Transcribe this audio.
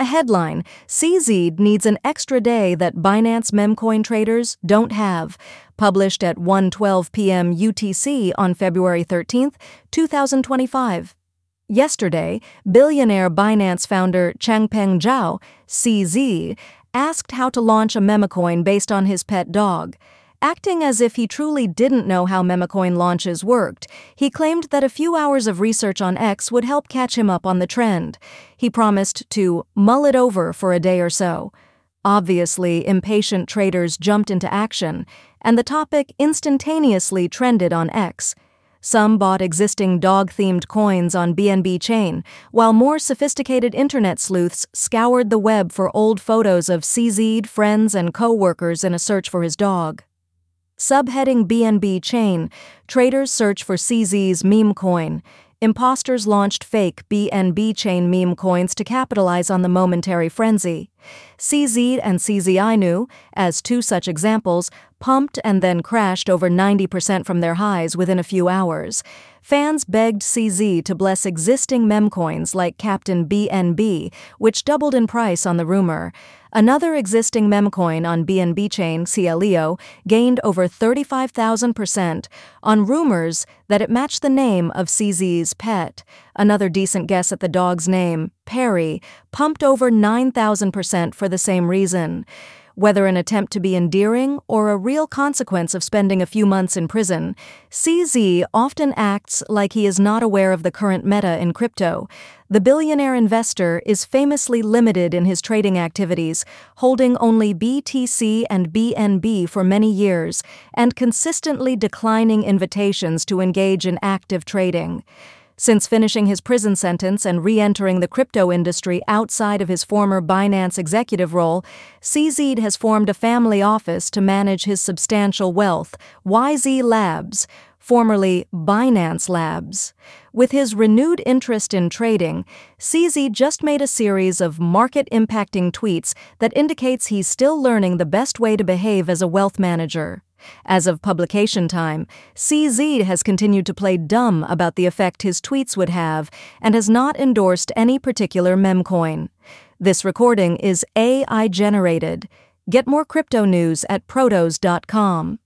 headline, CZ needs an extra day that Binance memcoin traders don't have, published at 1:12 p.m. UTC on February 13, 2025. Yesterday, billionaire Binance founder Changpeng Zhao, CZ, asked how to launch a memecoin based on his pet dog. Acting as if he truly didn't know how memecoin launches worked, he claimed that a few hours of research on X would help catch him up on the trend. He promised to mull it over for a day or so. Obviously, impatient traders jumped into action, and the topic instantaneously trended on X. Some bought existing dog-themed coins on BNB Chain, while more sophisticated internet sleuths scoured the web for old photos of CZ'd friends and co-workers in a search for his dog. Subheading BNB Chain, traders search for CZ's meme coin. Imposters launched fake BNB Chain meme coins to capitalize on the momentary frenzy. CZ and CZ Inu, as two such examples, pumped and then crashed over 90% from their highs within a few hours. Fans begged CZ to bless existing memcoins like Captain BNB, which doubled in price on the rumor. Another existing memcoin on BNB Chain, Cielio, gained over 35,000% on rumors that it matched the name of CZ's pet. Another decent guess at the dog's name, Perry, pumped over 9,000% for the same reason. Whether an attempt to be endearing or a real consequence of spending a few months in prison, CZ often acts like he is not aware of the current meta in crypto. The billionaire investor is famously limited in his trading activities, holding only BTC and BNB for many years, and consistently declining invitations to engage in active trading. Since finishing his prison sentence and re-entering the crypto industry outside of his former Binance executive role, CZ has formed a family office to manage his substantial wealth, YZ Labs, formerly Binance Labs. With his renewed interest in trading, CZ just made a series of market-impacting tweets that indicates he's still learning the best way to behave as a wealth manager. As of publication time, CZ has continued to play dumb about the effect his tweets would have and has not endorsed any particular memcoin. This recording is AI-generated. Get more crypto news at protos.com.